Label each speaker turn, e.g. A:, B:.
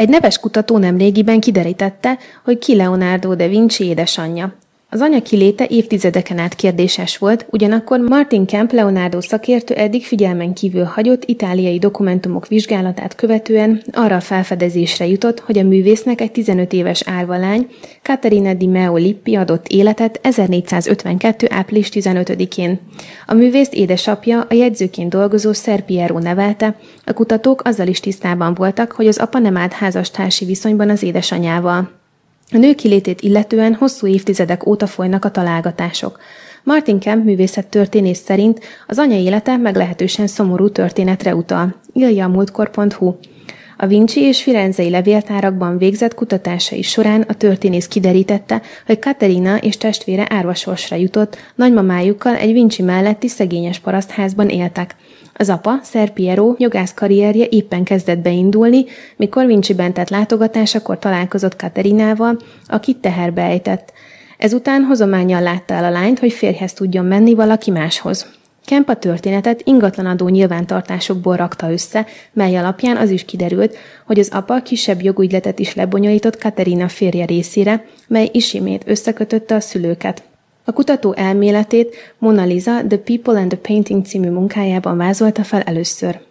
A: Egy neves kutató nemrégiben kiderítette, hogy ki Leonardo da Vinci édesanyja. Az anya kiléte évtizedeken át kérdéses volt, ugyanakkor Martin Kemp Leonardo szakértő eddig figyelmen kívül hagyott itáliai dokumentumok vizsgálatát követően arra a felfedezésre jutott, hogy a művésznek egy 15 éves árva lány, Caterina di Meo Lippi adott életet 1452. április 15-én. A művészt édesapja, a jegyzőként dolgozó Ser Piero nevelte, a kutatók azzal is tisztában voltak, hogy az apa nem állt házastársi viszonyban az édesanyjával. A nő kilétét illetően hosszú évtizedek óta folynak a találgatások. Martin Kemp művészettörténész szerint az anya élete meglehetősen szomorú történetre utal. Írja a múltkor.hu. A Vinci és firenzei levéltárakban végzett kutatásai során a történész kiderítette, hogy Caterina és testvére árvasorsra jutott, nagymamájukkal egy Vinci melletti szegényes parasztházban éltek. Az apa, Ser Piero, jogász karrierje éppen kezdett beindulni, mikor Vinciben tett látogatásakor találkozott Caterinával, akit teherbe ejtett. Ezután hozománnyal látta el a lányt, hogy férjhez tudjon menni valaki máshoz. Kemp a történetet ingatlanadó nyilvántartásokból rakta össze, mely alapján az is kiderült, hogy az apa kisebb jogügyletet is lebonyolított Caterina férje részére, mely ismét összekötötte a szülőket. A kutató elméletét Mona Lisa, The People and the Painting című munkájában vázolta fel először.